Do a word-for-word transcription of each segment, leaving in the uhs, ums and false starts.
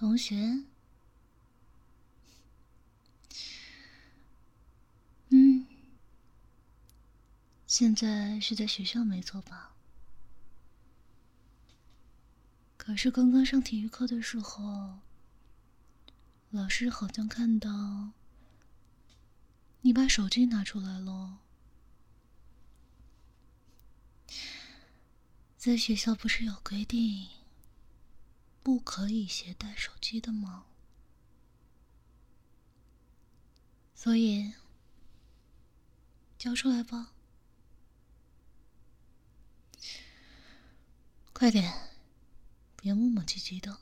同学？嗯，现在是在学校没错吧？可是刚刚上体育课的时候，老师好像看到你把手机拿出来了。在学校不是有规定，不可以携带手机的吗？所以，交出来吧。快点，别磨磨唧唧的。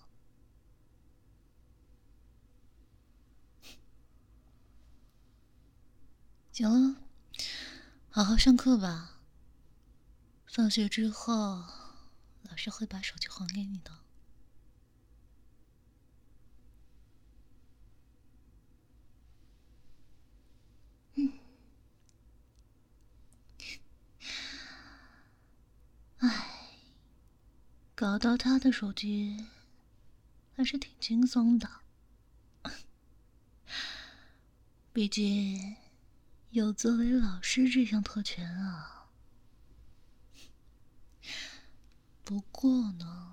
行了，好好上课吧。放学之后，老师会把手机还给你的。嗯。唉，搞到他的手机还是挺轻松的。毕竟有作为老师这项特权啊。不过呢，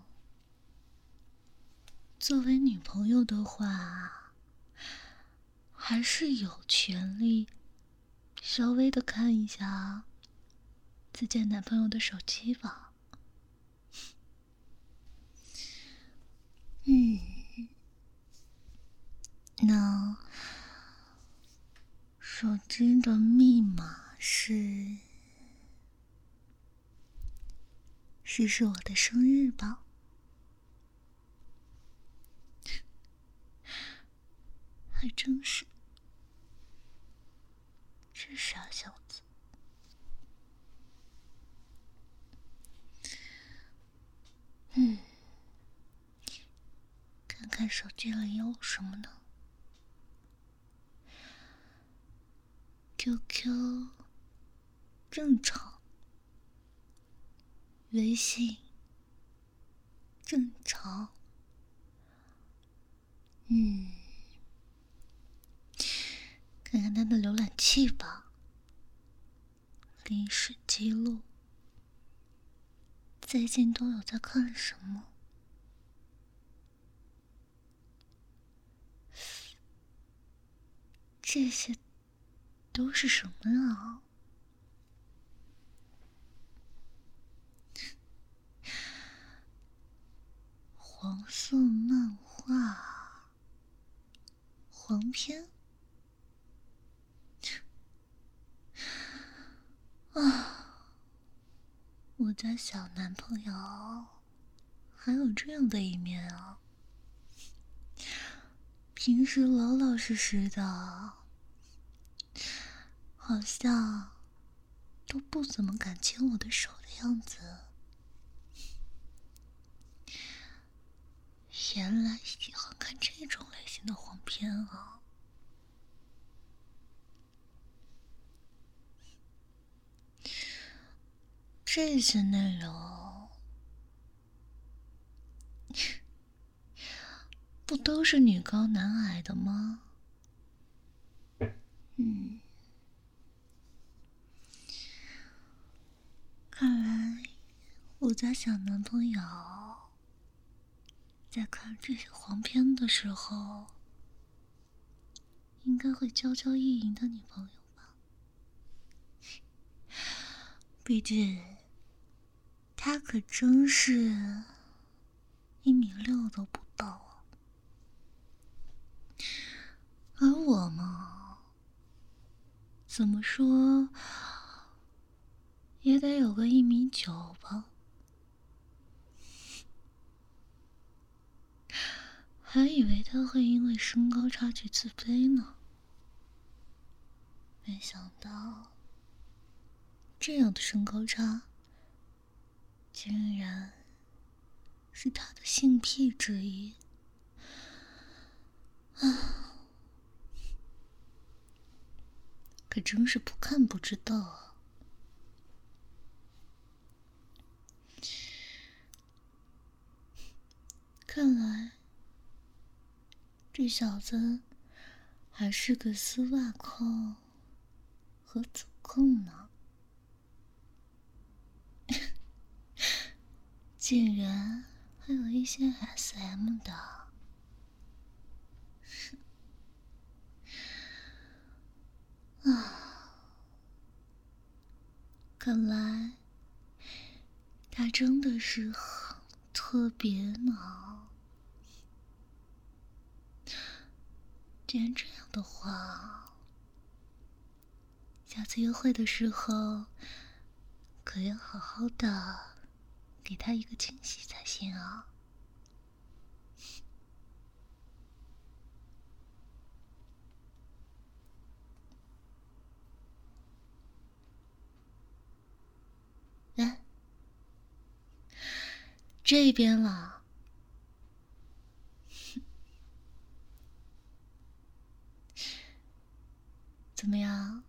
作为女朋友的话，还是有权利稍微的看一下自己男朋友的手机吧。嗯，那手机的密码是试试我的生日吧。还真是，这傻小子。嗯，看看手机里有什么呢 ？Q Q 正常，微信正常。嗯，看看他的浏览器吧，历史记录，最近都有在看什么？这些都是什么啊？黄色漫画，黄片。啊，我家小男朋友还有这样的一面啊！平时老老实实的，好像都不怎么敢牵我的手的样子。原来喜欢看这种类型的黄片啊！这些内容不都是女高男矮的吗？嗯，看来我家小男朋友在看这些黄片的时候，应该会娇娇意淫的女朋友吧？毕竟他可真是一米六都不到啊。而我嘛，怎么说也得有个一米九吧。还以为他会因为身高差距自卑呢，没想到这样的身高差，竟然是他的性癖之一。啊，可真是不看不知道啊！看来这小子还是个丝袜控和子控呢，竟然还有一些 S M 的。啊，看来他真的是很特别呢。既然这样的话，下次约会的时候可要好好的给他一个惊喜才行啊。来，这边了。怎么样？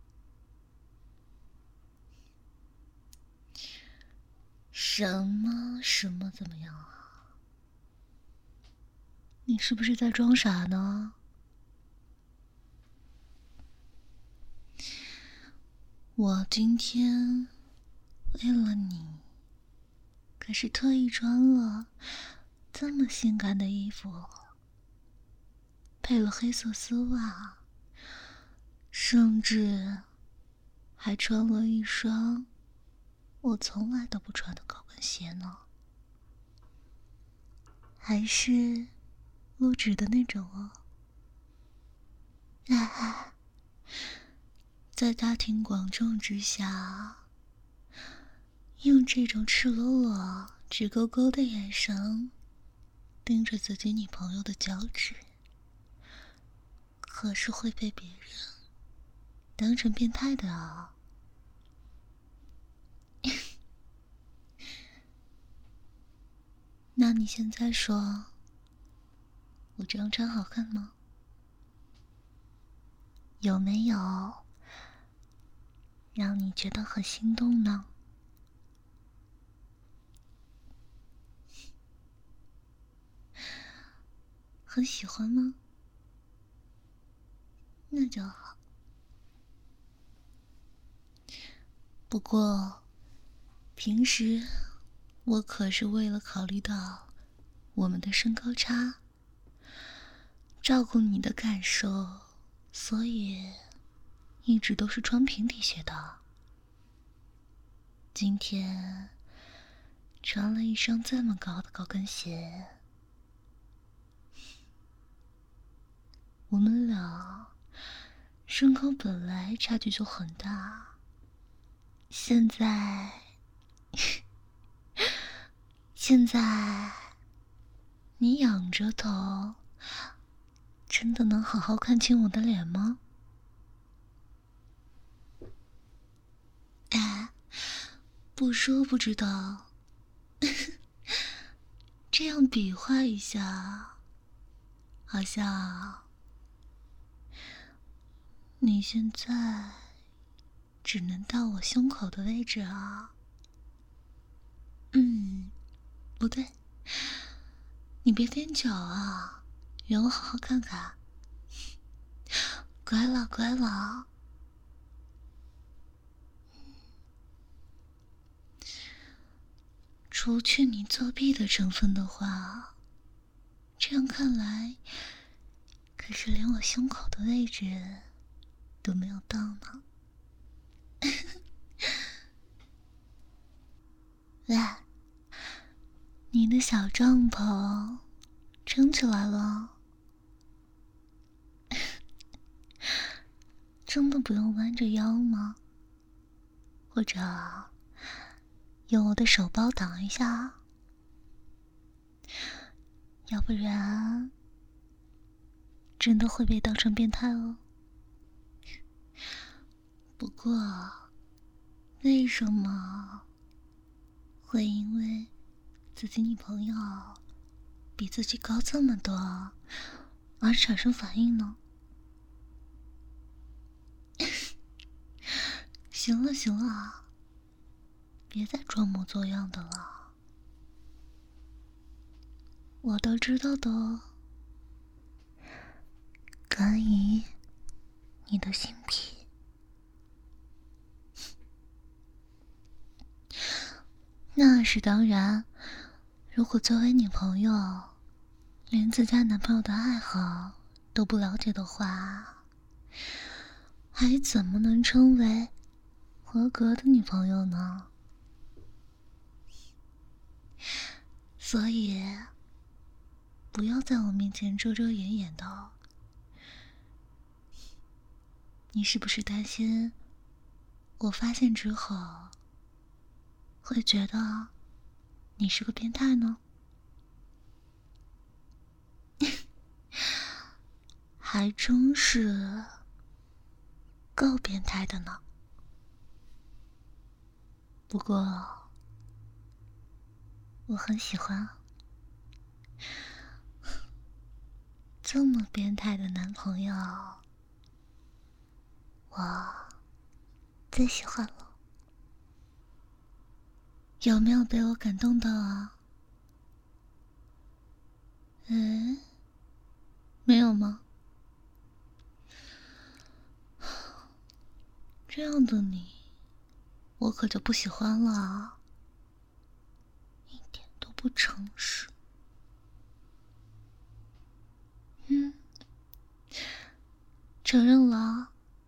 什么什么怎么样啊？你是不是在装傻呢？我今天为了你，可是特意穿了这么性感的衣服，配了黑色丝袜，甚至还穿了一双我从来都不穿的高跟鞋呢，还是露趾的那种哦。哎，在大庭广众之下，用这种赤裸裸、直勾勾的眼神盯着自己女朋友的脚趾，可是会被别人当成变态的啊。那你现在说，我这样穿好看吗？有没有让你觉得很心动呢？很喜欢吗？那就好。不过，平时我可是为了考虑到我们的身高差，照顾你的感受，所以一直都是穿平底鞋的。今天穿了一双这么高的高跟鞋，我们俩身高本来差距就很大，现在现在你仰着头，真的能好好看清我的脸吗？哎，不说不知道，这样比划一下，好像你现在只能到我胸口的位置啊。嗯，不对，你别踮脚啊，让我好好看看。乖了乖了。除去你作弊的成分的话，这样看来，可是连我胸口的位置都没有到呢。喂，你的小帐篷撑起来了，真的不用弯着腰吗？或者用我的手包挡一下，要不然真的会被当成变态哦。不过，为什么会因为自己女朋友比自己高这么多而产生反应呢？行了行了，别再装模作样的了，我都知道的哦。 感应你的心脾。那是当然，如果作为女朋友，连自家男朋友的爱好都不了解的话，还怎么能称为合格的女朋友呢？所以，不要在我面前遮遮掩掩的。你是不是担心我发现之后会觉得你是个变态呢？还真是够变态的呢。不过我很喜欢这么变态的男朋友，我最喜欢了。有没有被我感动到啊？嗯，没有吗？这样的你，我可就不喜欢了，一点都不诚实。嗯，承认了。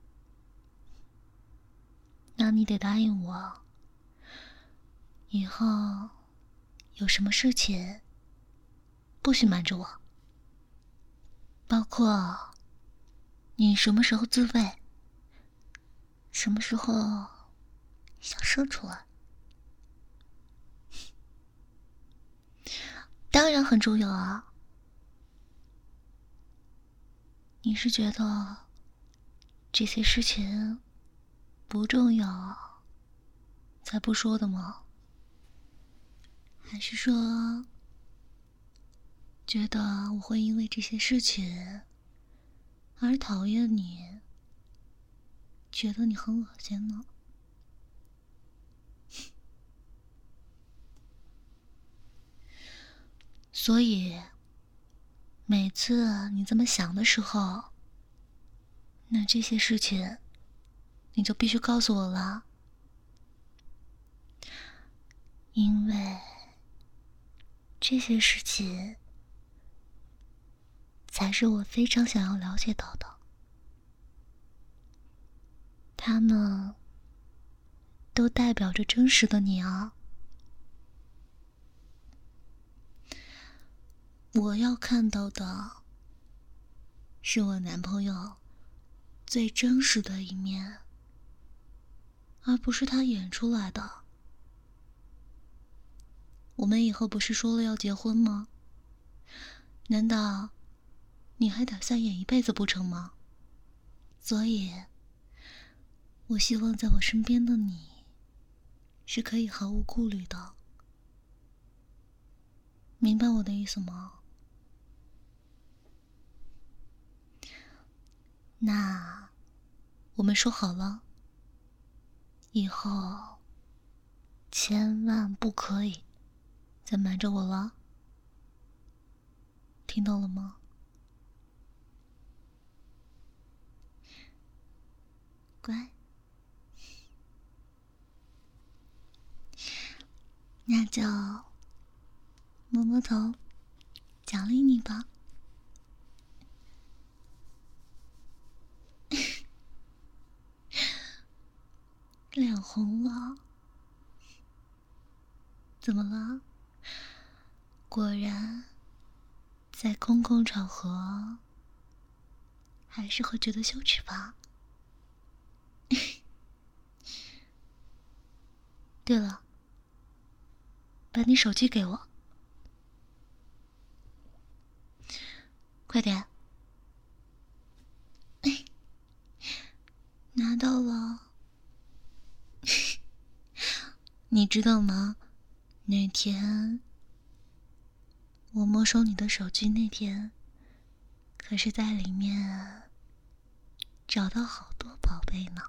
那你得答应我，以后有什么事情不许瞒着我，包括你什么时候自慰，什么时候想射出来，当然很重要啊。你是觉得这些事情不重要才不说的吗？还是说觉得我会因为这些事情而讨厌你，觉得你很恶心呢？所以每次你这么想的时候，那这些事情你就必须告诉我了，因为这些事情才是我非常想要了解到的，它们都代表着真实的你啊。我要看到的是我男朋友最真实的一面，而不是他演出来的。我们以后不是说了要结婚吗？难道你还打算演一辈子不成吗？所以我希望在我身边的你是可以毫无顾虑的，明白我的意思吗？那我们说好了，以后千万不可以再瞒着我了，听到了吗？乖，那就摸摸头奖励你吧。脸红了，怎么了？果然在公共场合还是会觉得羞耻吧。对了，把你手机给我，快点。拿到了。你知道吗？那天我没收你的手机那天，可是在里面找到好多宝贝呢，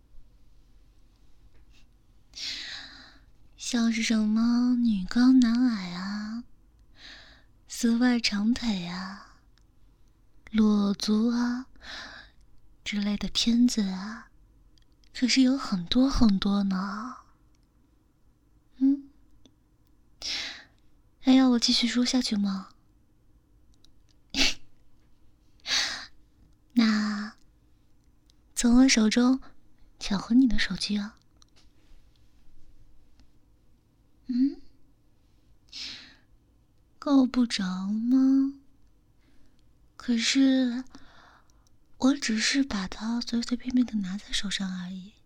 像是什么女高男矮啊，丝袜长腿啊， 裸足啊之类的片子啊，可是有很多很多呢。嗯，还要我继续说下去吗？那从我手中抢回你的手机啊。嗯，够不着吗？可是我只是把它随随便便的拿在手上而已，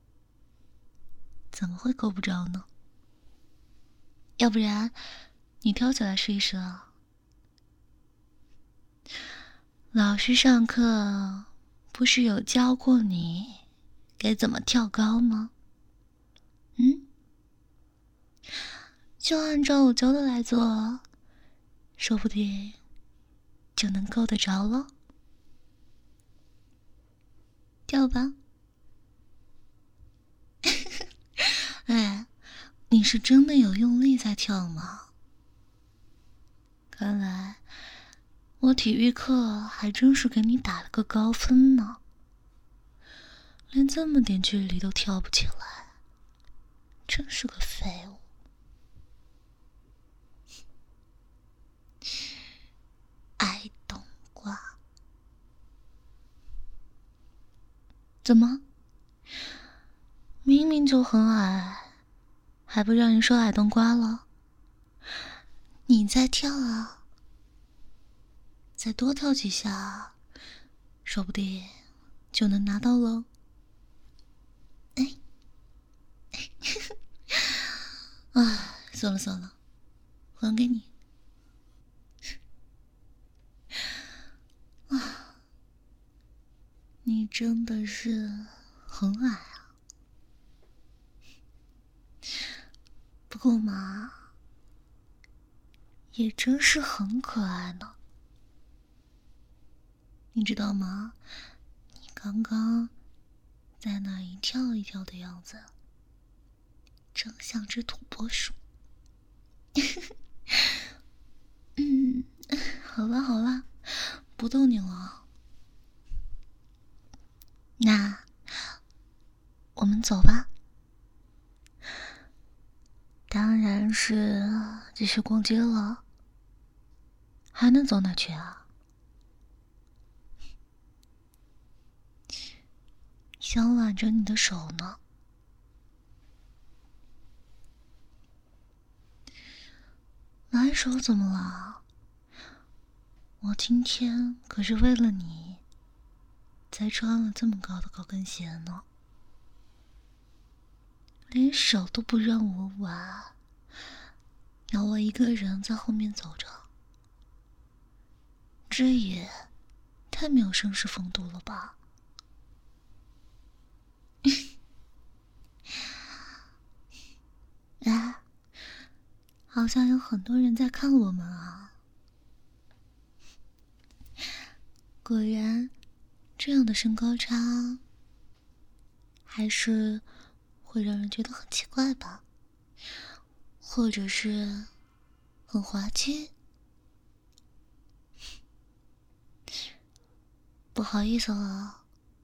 怎么会够不着呢？要不然你跳起来试一试啊。老师上课不是有教过你该怎么跳高吗？嗯，就按照我教的来做，说不定就能够得着了。跳吧。哎，你是真的有用力在跳吗？看来我体育课还真是给你打了个高分呢，连这么点距离都跳不起来，真是个废物。矮冬瓜。怎么？明明就很矮，还不让人说矮冬瓜了？你再跳啊，再多跳几下，说不定就能拿到喽。哎，啊，算了算了，还给你。啊，你真的是很矮啊。不过嘛，也真是很可爱呢。你知道吗？你刚刚在那一跳一跳的样子，真像只土拨鼠。嗯，好了好了，不逗你了。那我们走吧。当然是继续逛街了，还能走哪去啊？想挽着你的手呢。挽手怎么了？我今天可是为了你才穿了这么高的高跟鞋呢，连手都不让我挽，要我一个人在后面走着，这也太没有绅士风度了吧。哎，好像有很多人在看我们啊。果然，这样的身高差还是会让人觉得很奇怪吧，或者是很滑稽。不好意思了。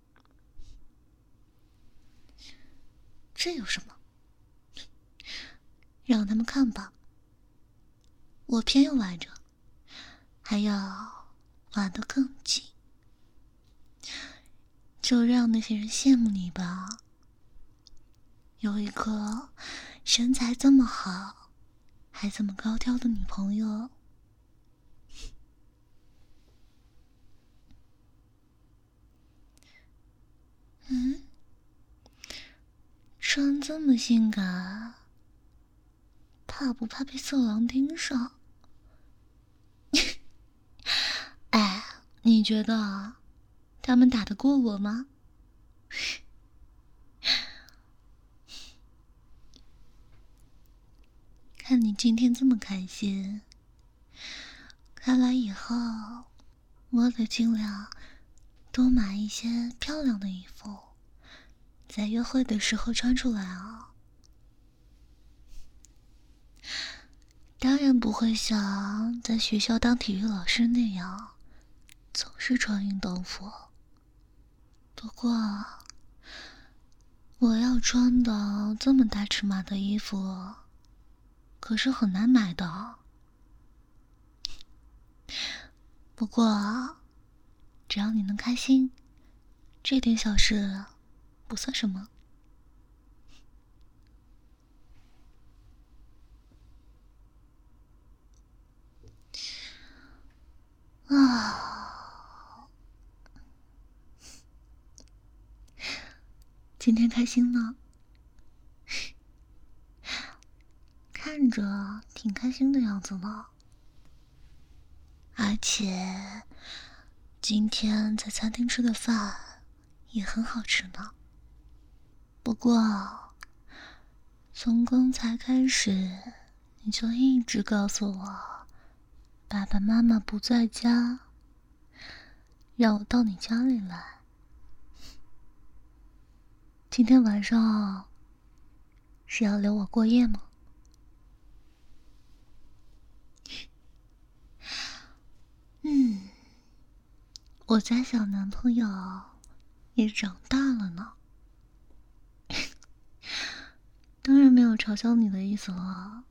这有什么？让他们看吧，我偏要挽着，还要挽得更紧，就让那些人羡慕你吧，有一个身材这么好还这么高挑的女朋友。嗯，穿这么性感，怕不怕被色狼盯上？哎，你觉得他们打得过我吗？看你今天这么开心，看来以后我得尽量多买一些漂亮的衣服，在约会的时候穿出来啊。当然不会像在学校当体育老师那样总是穿运动服。不过，我要穿的这么大尺码的衣服，可是很难买的。不过，只要你能开心，这点小事不算什么。啊，今天开心吗？看着挺开心的样子呢。而且今天在餐厅吃的饭也很好吃呢。不过从刚才开始，你就一直告诉我爸爸妈妈不在家，让我到你家里来。今天晚上是要留我过夜吗？嗯，我家小男朋友也长大了呢。当然没有嘲笑你的意思了。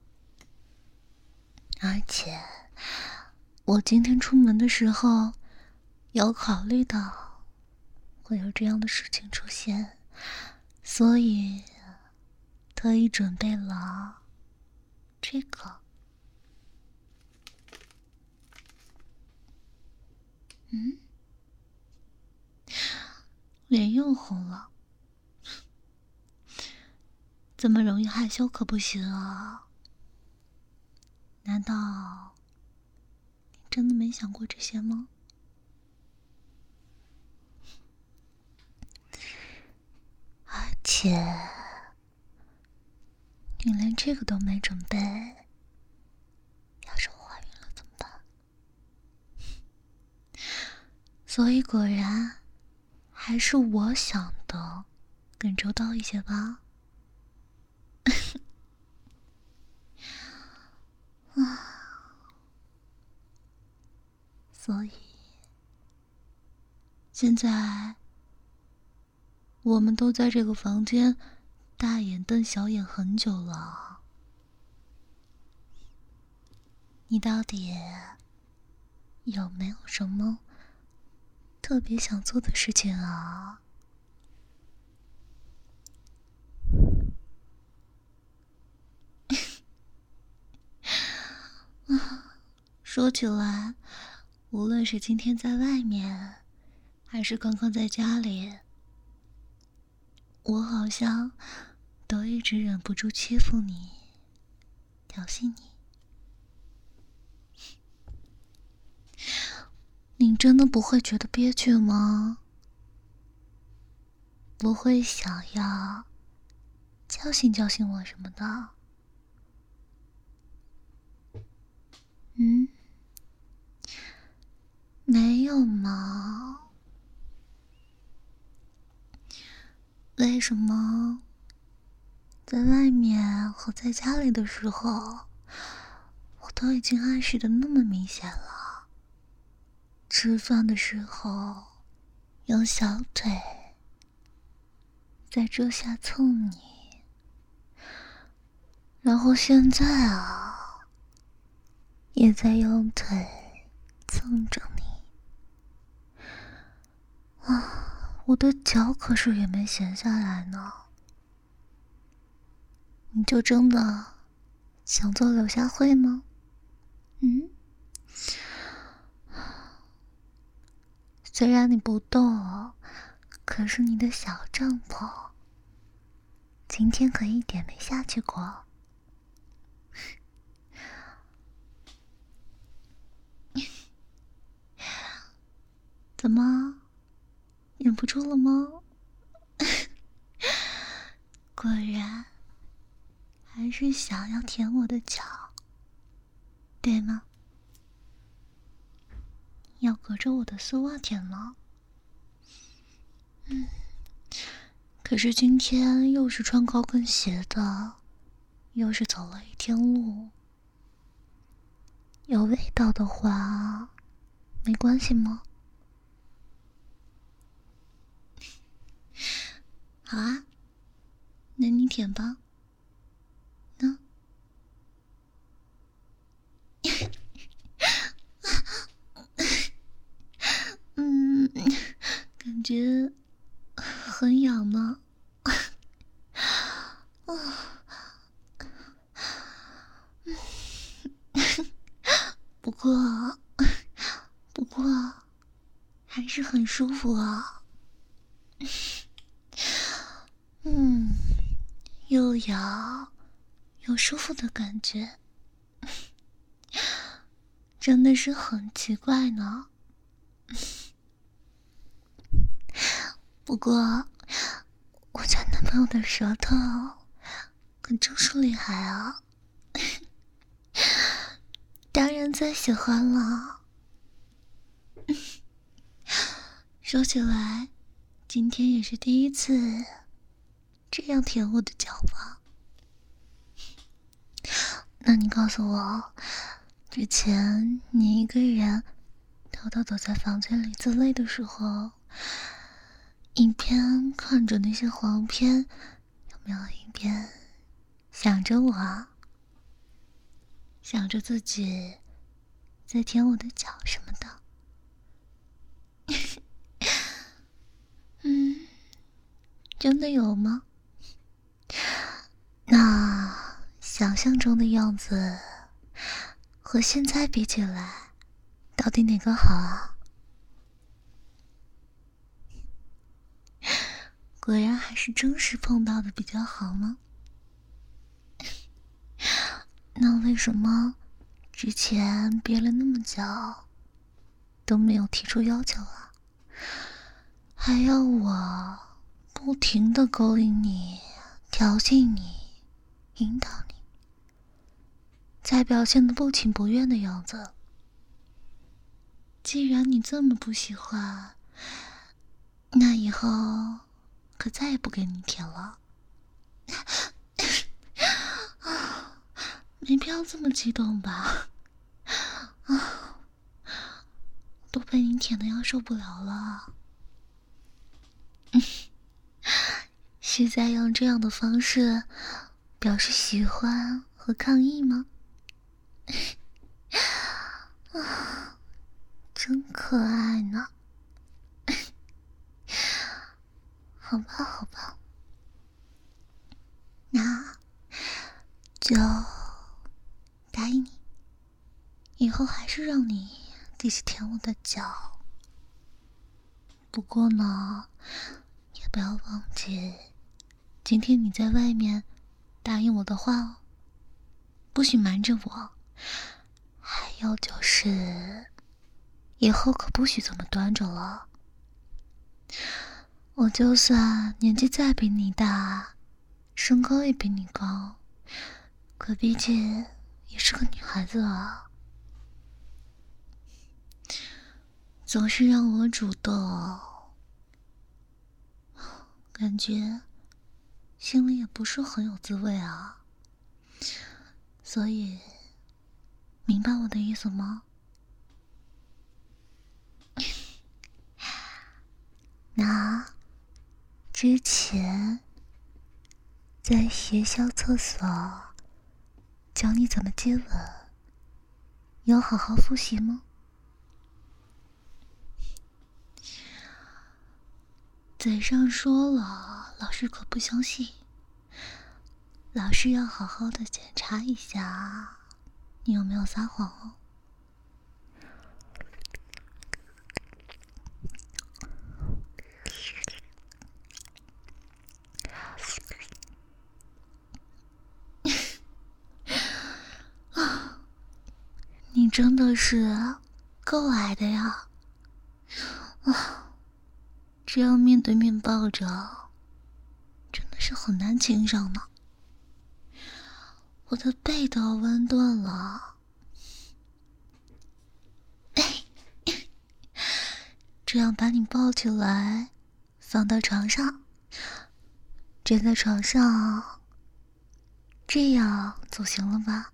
而且我今天出门的时候有考虑到会有这样的事情出现，所以特意准备了这个。嗯，脸又红了，这么容易害羞可不行啊。难道你真的没想过这些吗？而且你连这个都没准备，要是我怀孕了怎么办？所以果然还是我想的更周到一些吧。啊，所以现在我们都在这个房间大眼瞪小眼很久了，你到底有没有什么特别想做的事情啊？说起来，无论是今天在外面，还是刚刚在家里，我好像都一直忍不住欺负你，挑衅你。你真的不会觉得憋屈吗？不会想要教训教训我什么的？嗯，没有吗？为什么在外面和在家里的时候，我都已经暗示的那么明显了？吃饭的时候用小腿在桌下蹭你，然后现在啊，也在用腿蹭着你。啊，我的脚可是也没闲下来呢。你就真的想做柳下惠吗？嗯？虽然你不动，可是你的小帐篷今天可一点没下去过。怎么，忍不住了吗？果然还是想要舔我的脚，对吗？要隔着我的丝袜舔吗？嗯，可是今天又是穿高跟鞋的，又是走了一天路，有味道的话没关系吗？ 好啊，那你舔吧。呢？嗯，感觉很痒呢。不过，不过，还是很舒服啊。嗯，又痒又舒服的感觉，真的是很奇怪呢。不过，我家男朋友的舌头可真是厉害啊！当然最喜欢了。说起来，今天也是第一次这样舔我的脚吧？那你告诉我，之前你一个人偷偷躲在房间里自慰的时候，一边看着那些黄片，有没有一边想着我啊？想着自己在舔我的脚什么的？嗯，真的有吗？那想象中的样子和现在比起来，到底哪个好啊？果然还是真实碰到的比较好吗？那为什么之前憋了那么久都没有提出要求啊？还要我不停地勾引你、挑衅你、引导你，再表现得不情不愿的样子。既然你这么不喜欢，那以后可再也不给你舔了。没必要这么激动吧？啊，都被你舔得要受不了了。是在用这样的方式表示喜欢和抗议吗？啊，真可爱呢。好吧，好吧，那就答应你，以后还是让你继续舔我的脚。不过呢，也不要忘记，今天你在外面答应我的话哦，不许瞒着我。还有就是，以后可不许这么端着了。我就算年纪再比你大，身高也比你高，可毕竟也是个女孩子啊。总是让我主动，感觉心里也不是很有滋味啊。所以，明白我的意思吗？那之前在学校厕所教你怎么接吻，有好好复习吗？嘴上说了，老师可不相信。老师要好好的检查一下，你有没有撒谎哦？你真的是够矮的呀！啊，这样面对面抱着，真的是很难亲上呢。我的背都要弯断了。这样把你抱起来，放到床上，枕在床上，这样总行了吧？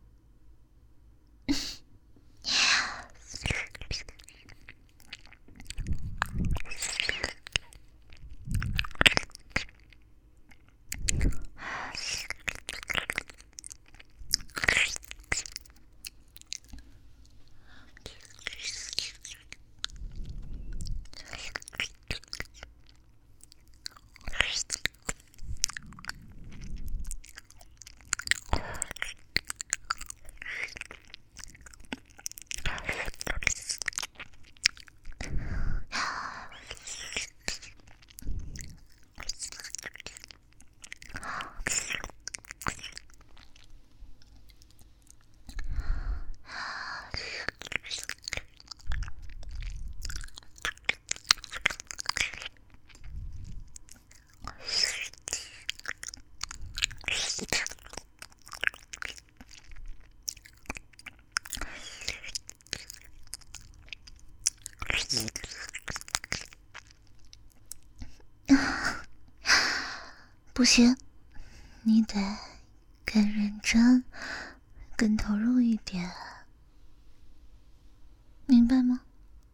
不行，你得更认真，更投入一点，明白吗？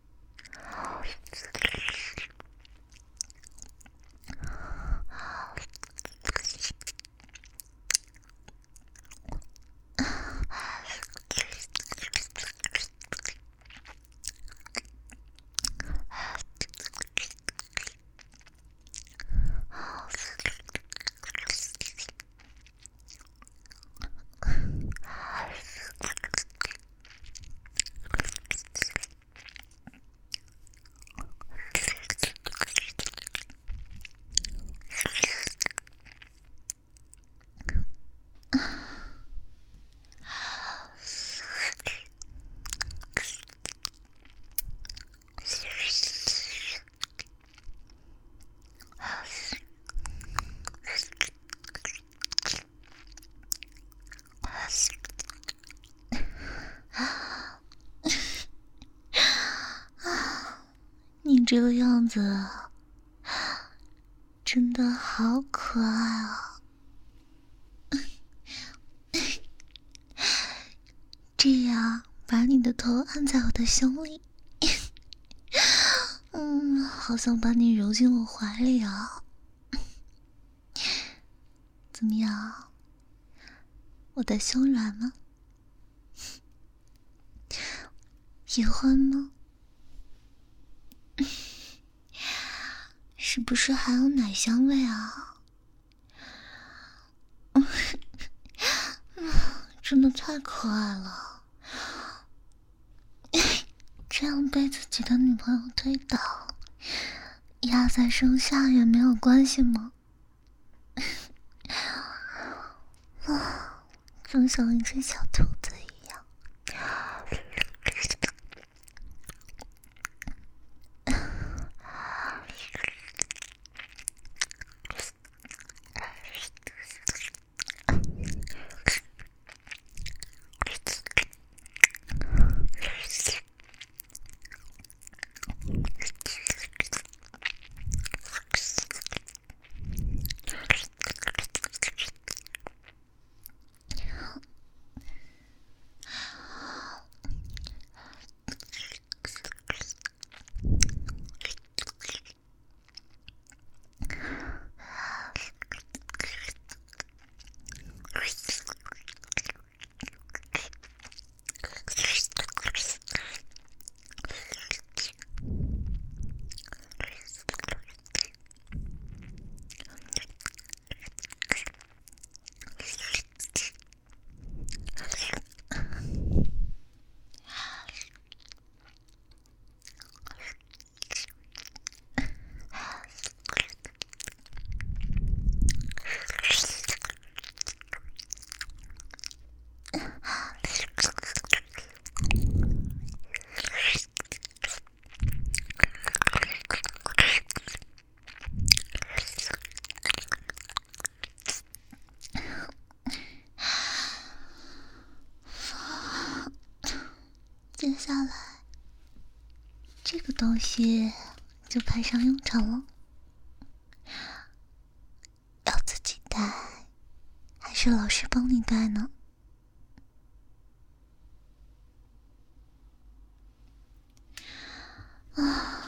你这个样子真的好可爱啊！这样把你的头按在我的胸里，嗯，好想把你揉进我怀里啊！怎么样？我的胸软吗？喜欢吗？是不是还有奶香味啊？真的太可爱了，这样被自己的女朋友推倒，压在身下也没有关系吗？啊，真像一只小兔子一样。接下来，这个东西就派上用场了。要自己带，还是老师帮你带呢？啊，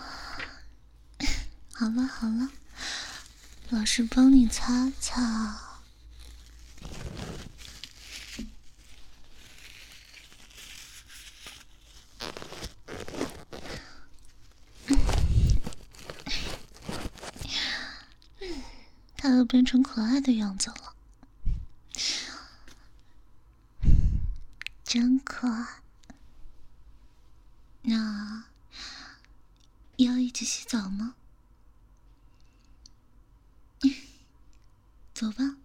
好了好了，老师帮你擦擦。他又变成可爱的样子了，真可爱。那要一起洗澡吗？走吧。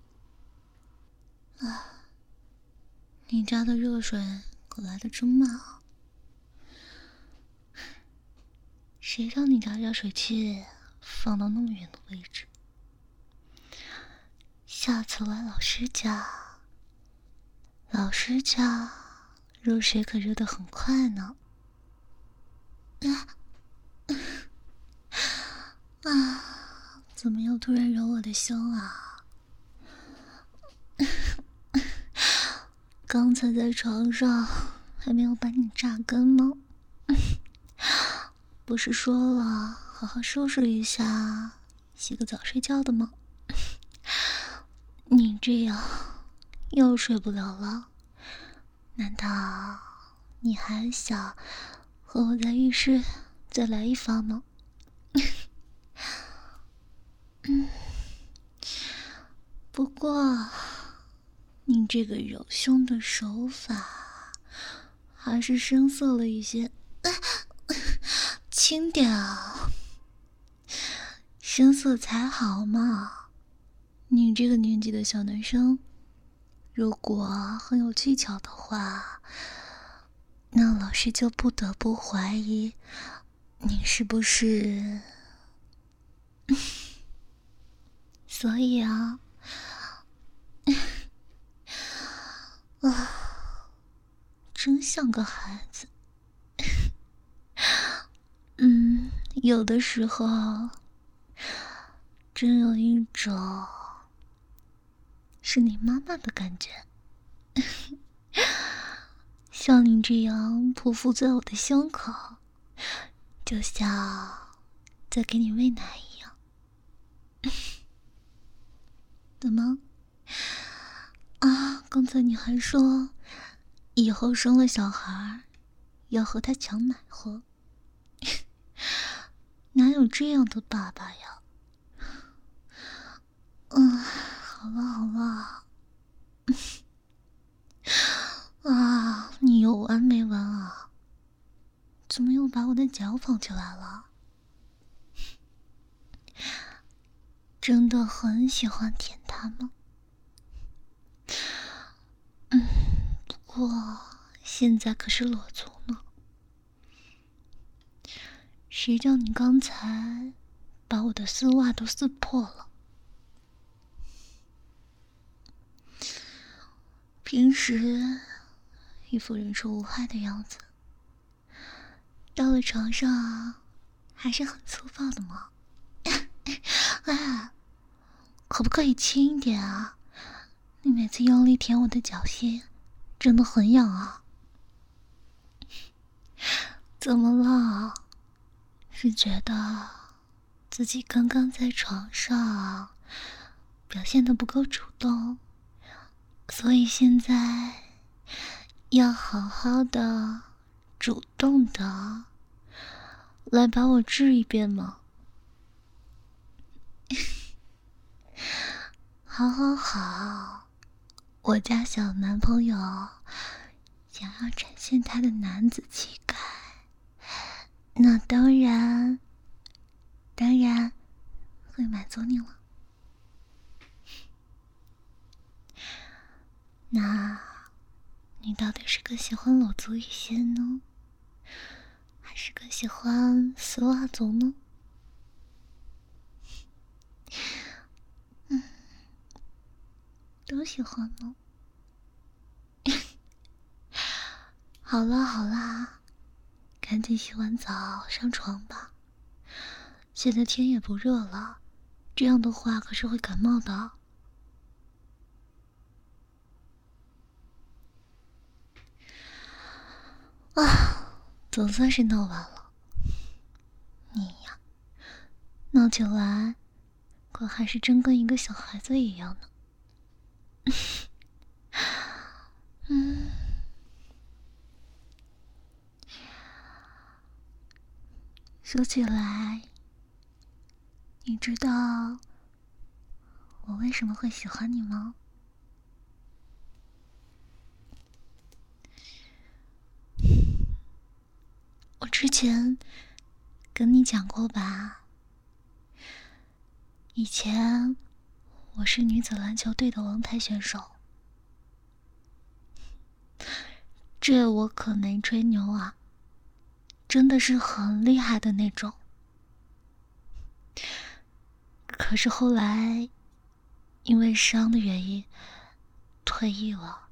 啊，你家的热水可来得真慢啊！谁让你家热水器放到那么远的位置？下次来老师家，老师家热水可热得很快呢。啊啊！ 怎么又突然揉我的胸啊？刚才在床上还没有把你榨干吗？不是说了好好收拾一下，洗个澡睡觉的吗？你这样又睡不了了，难道你还想和我在浴室再来一发吗？嗯，不过你这个揉胸的手法还是生涩了一些，轻点啊，生涩才好嘛。你这个年纪的小男生，如果很有技巧的话，那老师就不得不怀疑你是不是……所以啊，啊，真像个孩子。嗯，有的时候真有一种是你妈妈的感觉。像你这样匍匐在我的胸口，就像在给你喂奶一样。怎么？啊，刚才你还说以后生了小孩要和他抢奶喝，哪有这样的爸爸呀？嗯，好了好了。啊，你有完没完啊？怎么又把我的脚捧起来了？真的很喜欢舔它吗？嗯，不过现在可是裸足呢。谁叫你刚才把我的丝袜都撕破了？平时一副人畜无害的样子，到了床上还是很粗暴的嘛。哎，可不可以轻一点啊？你每次用力舔我的脚心，真的很痒啊。怎么了？是觉得自己刚刚在床上表现得不够主动，所以现在要好好的主动的来把我治一遍吗？好好好，我家小男朋友想要展现他的男子气概，那当然当然会满足你了。那你到底是更喜欢裸足一些呢，还是更喜欢丝袜足呢？嗯，都喜欢呢。好啦好啦，赶紧洗完澡上床吧。现在天也不热了，这样的话可是会感冒的。啊，总算是闹完了。你呀，闹起来可还是真跟一个小孩子一样呢。嗯，说起来，你知道我为什么会喜欢你吗？我之前跟你讲过吧，以前我是女子篮球队的王牌选手，这我可没吹牛啊，真的是很厉害的那种。可是后来因为伤的原因退役了，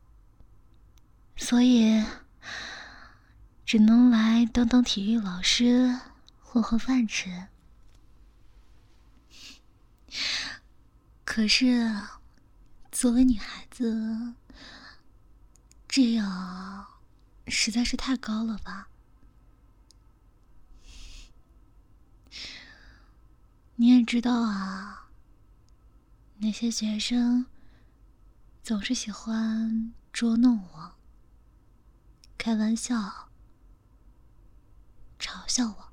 所以只能来当当体育老师，混混饭吃。 可是，作为女孩子，这样实在是太高了吧？你也知道啊，那些学生总是喜欢捉弄我，开玩笑，嘲笑我。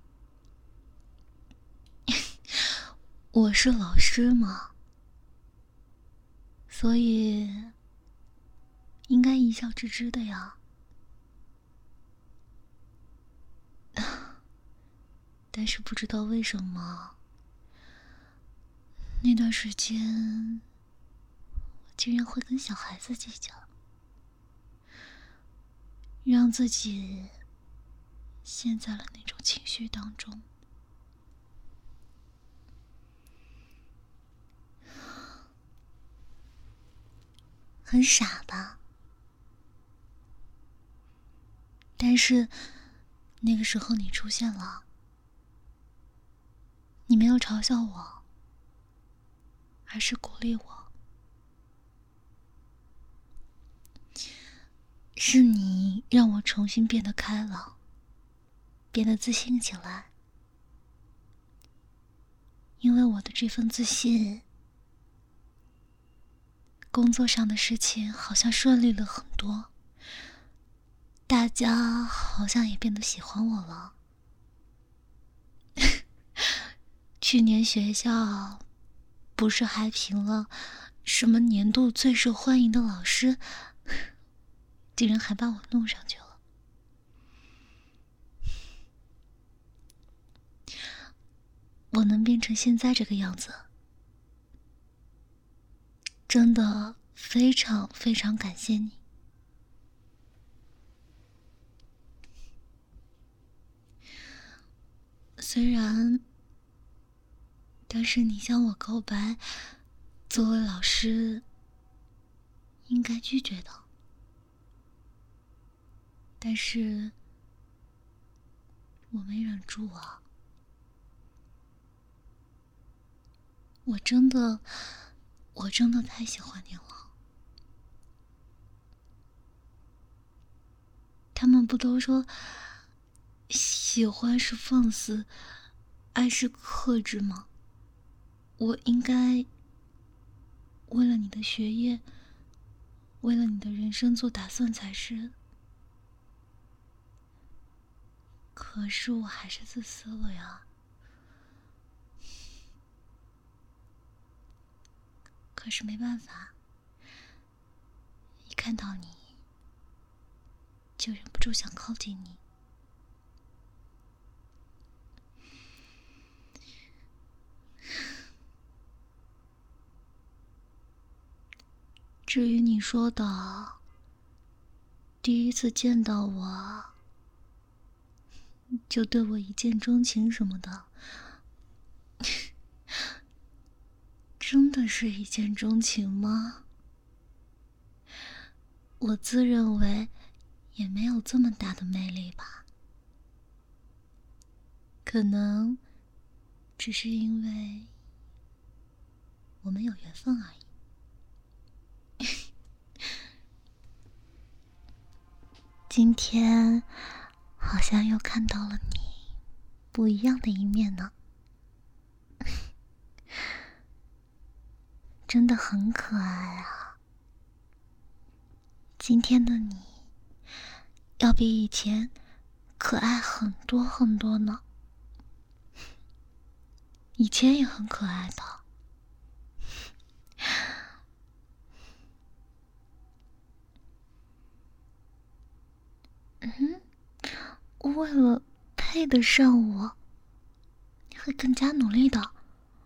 我是老师嘛，所以应该一笑置之的呀。但是不知道为什么，那段时间我竟然会跟小孩子计较，让自己陷在了那种情绪当中。很傻吧？但是那个时候你出现了，你没有嘲笑我，而是鼓励我。是你让我重新变得开朗，变得自信起来。因为我的这份自信，工作上的事情好像顺利了很多，大家好像也变得喜欢我了。去年学校不是还评了什么年度最受欢迎的老师，竟然还把我弄上去了。我能变成现在这个样子，真的非常非常感谢你。虽然当时你向我告白，作为老师应该拒绝的，但是我没忍住啊。我真的我真的太喜欢你了。他们不都说喜欢是放肆，爱是克制吗？我应该为了你的学业，为了你的人生做打算才是。可是我还是自私了呀。可是没办法，一看到你就忍不住想靠近你。至于你说的第一次见到我就对我一见钟情什么的，真的是一见钟情吗？我自认为也没有这么大的魅力吧，可能只是因为我们有缘分而已。今天好像又看到了你不一样的一面呢，真的很可爱啊。今天的你要比以前可爱很多很多呢，以前也很可爱的。嗯，为了配得上我，你会更加努力的。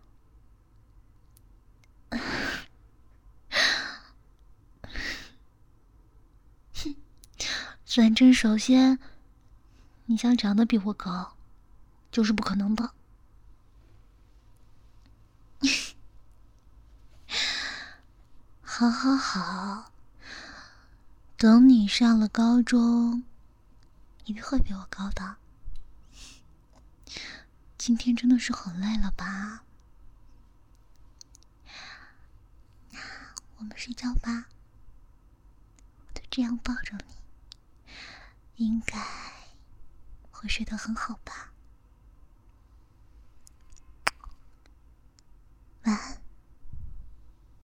哼，反正首先，你想长得比我高，就是不可能的。好好好，等你上了高中，一定会比我高的。今天真的是很累了吧？ 我们睡觉吧。我就这样抱着你，应该会睡得很好吧。晚安。